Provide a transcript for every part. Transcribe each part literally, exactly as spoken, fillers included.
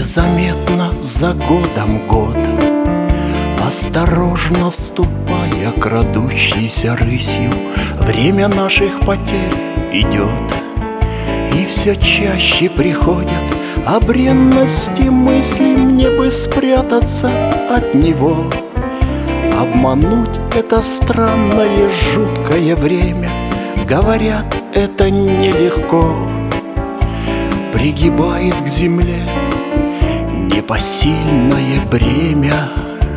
Незаметно за годом год, осторожно ступая крадущейся рысью, время наших потерь идет, и все чаще приходят о бренности мысли. Мне бы спрятаться от него, обмануть это странное жуткое время. Говорят, это нелегко, пригибает к земле непосильное бремя.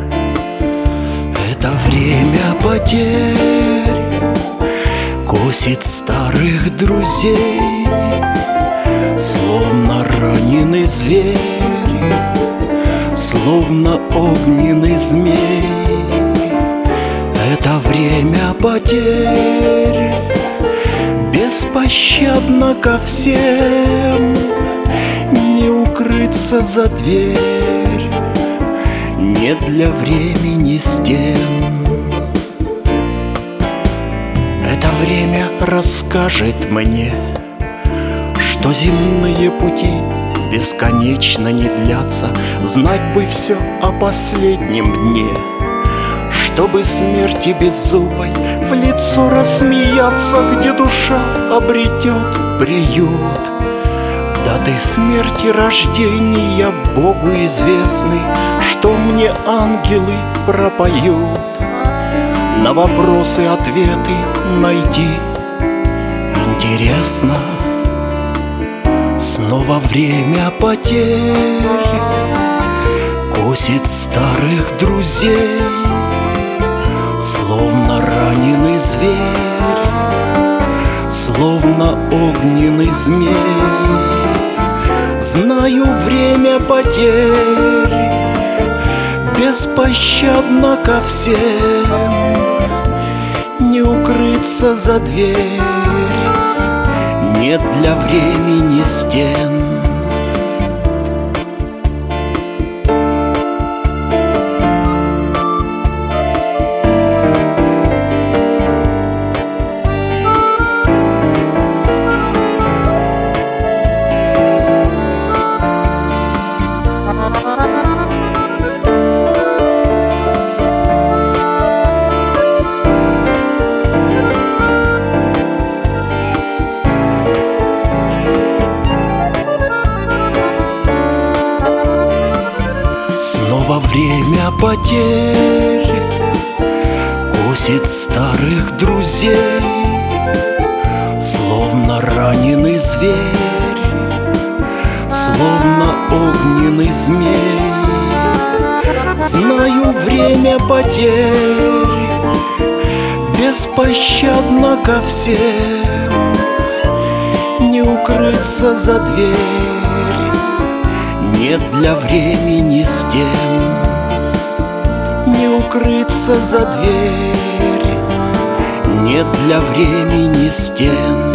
Это время потерь косит старых друзей, словно раненый зверь, словно огненный змей. Это время потерь беспощадно ко всем, не укрыться за дверь, нет для времени стен. Это время расскажет мне, что земные пути бесконечно не длятся. Знать бы все о последнем дне, чтобы смерти беззубой в лицо рассмеяться, где душа обретет приют. Даты смерти рождения Богу известны, что мне ангелы пропоют. На вопросы ответы найти интересно. Снова время потерь косит старых друзей, словно раненый зверь, словно огненный змей. Знаю, время потерь беспощадно ко всем, не укрыться за дверь, нет для времени стен. Снова время потерь косит старых друзей, словно раненый зверь, словно огненный змей. Знаю, время потерь беспощадно ко всем, не укрыться за дверь, нет для времени стен. Не укрыться за дверь, нет для времени стен.